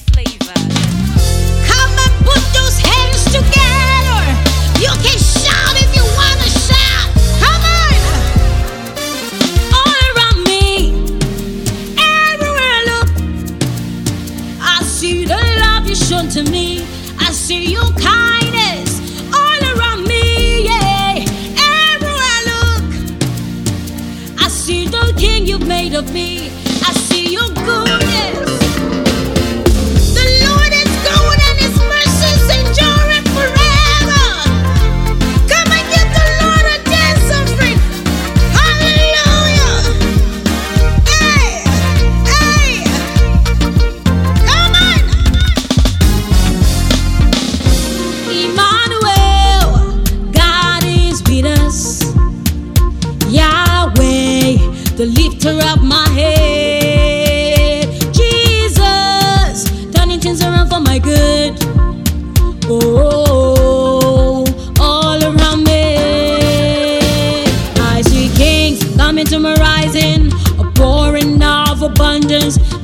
flavor. Come and put those hands together. You can shout if you want to shout. Come on. All around me, everywhere I look, I see the love you shown to me. I see your kindness all around me, yeah. Everywhere I look, I see the king you've made of me. I see your goodness. The Lord is good and his mercies endure forever. Come and give the Lord a dance offering. Hallelujah. Hey, hey. Come on. Emmanuel, God is with us. Yahweh, the lifter of my head. Jesus, turning things around for my good. Oh, all around me, I see kings coming to my rising, a pouring of abundance.